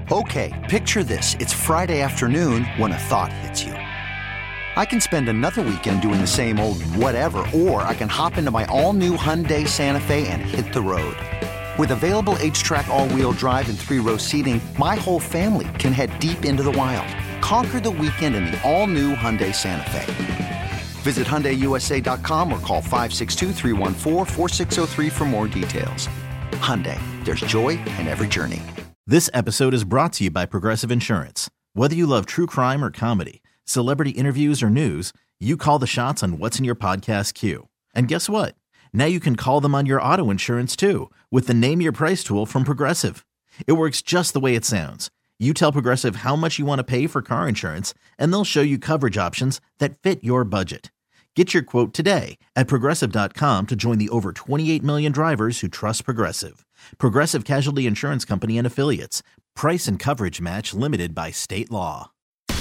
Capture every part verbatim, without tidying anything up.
Okay, picture this. It's Friday afternoon when a thought hits you. I can spend another weekend doing the same old whatever, or I can hop into my all-new Hyundai Santa Fe and hit the road. With available H-Track all-wheel drive and three-row seating, my whole family can head deep into the wild. Conquer the weekend in the all-new Hyundai Santa Fe. Visit Hyundai U S A dot com or call five six two, three one four, four six zero three for more details. Hyundai, there's joy in every journey. This episode is brought to you by Progressive Insurance. Whether you love true crime or comedy, celebrity interviews or news, you call the shots on what's in your podcast queue. And guess what? Now you can call them on your auto insurance too with the Name Your Price tool from Progressive. It works just the way it sounds. You tell Progressive how much you want to pay for car insurance, and they'll show you coverage options that fit your budget. Get your quote today at Progressive dot com to join the over twenty-eight million drivers who trust Progressive. Progressive Casualty Insurance Company and Affiliates. Price and coverage match limited by state law.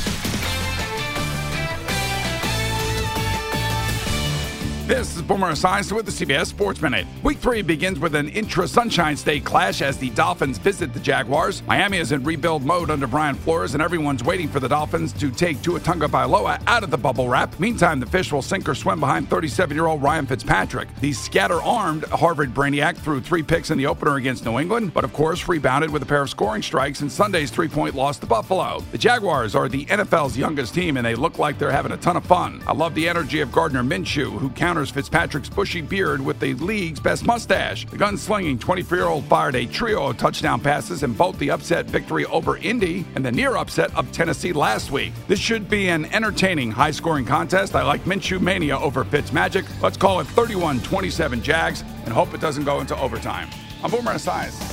This is Boomer Esiason with the C B S Sports Minute. Week three begins with an intra-Sunshine State clash as the Dolphins visit the Jaguars. Miami is in rebuild mode under Brian Flores, and everyone's waiting for the Dolphins to take Tua Tagovailoa out of the bubble wrap. Meantime, the fish will sink or swim behind thirty-seven-year-old Ryan Fitzpatrick. The scatter-armed Harvard brainiac threw three picks in the opener against New England, but of course rebounded with a pair of scoring strikes in Sunday's three-point loss to Buffalo. The Jaguars are the N F L's youngest team, and they look like they're having a ton of fun. I love the energy of Gardner Minshew, who counters Fitzpatrick's bushy beard with the league's best mustache. The gunslinging twenty-four-year-old fired a trio of touchdown passes in both the upset victory over Indy and the near upset of Tennessee last week. This should be an entertaining, high-scoring contest. I like Minshew mania over Fitzmagic. Let's call it thirty-one twenty-seven Jags and hope it doesn't go into overtime. I'm Boomer Esiason.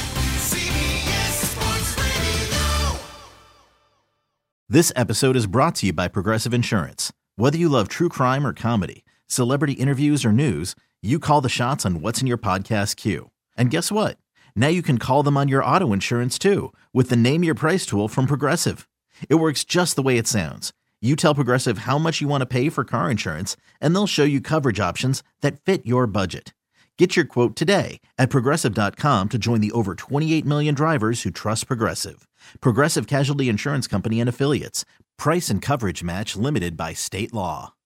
This episode is brought to you by Progressive Insurance. Whether you love true crime or comedy, celebrity interviews or news, you call the shots on what's in your podcast queue. And guess what? Now you can call them on your auto insurance too with the Name Your Price tool from Progressive. It works just the way it sounds. You tell Progressive how much you want to pay for car insurance, and they'll show you coverage options that fit your budget. Get your quote today at Progressive dot com to join the over twenty-eight million drivers who trust Progressive. Progressive Casualty Insurance Company and Affiliates. Price and coverage match limited by state law.